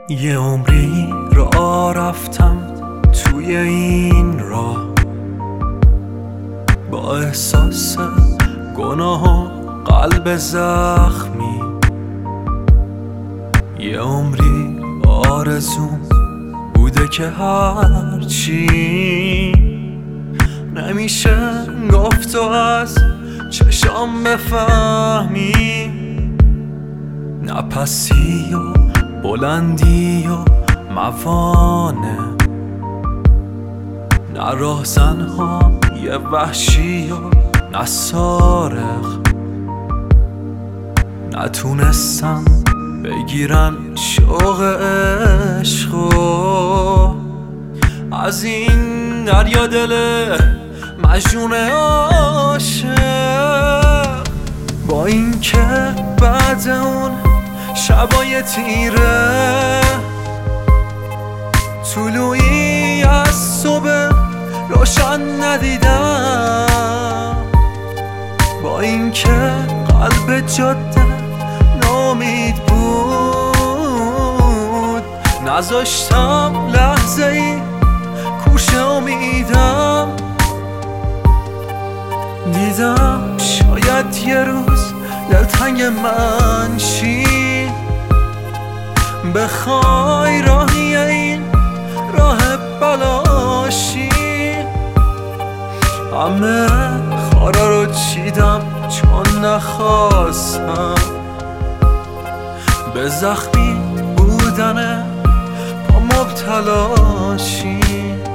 یه عمری راه رفتم توی این راه، با احساس گناه و قلب زخمی. یه عمری آرزوم بوده که هرچی نمیشه گفت و از چشام بفهمی. نپسی و بلندی و موانه، نه راهزن‌ها یه وحشی و نه سارق، نتونستم بگیرن شوق عشقو از این دریا دل مجنون عاشق. با این که بعد اون شبای تیره طلوعی از صبح روشن ندیدم، با این که قلب جاده ناامید بود نذاشتم لحظه ای کوش امیدم. دیدم شاید یه روز دلتنگ من شی، بخوای راهی این راه بلاشی. همه خارا رو چیدم چون نخواستم به زخمی بودن پا مبتلاشی.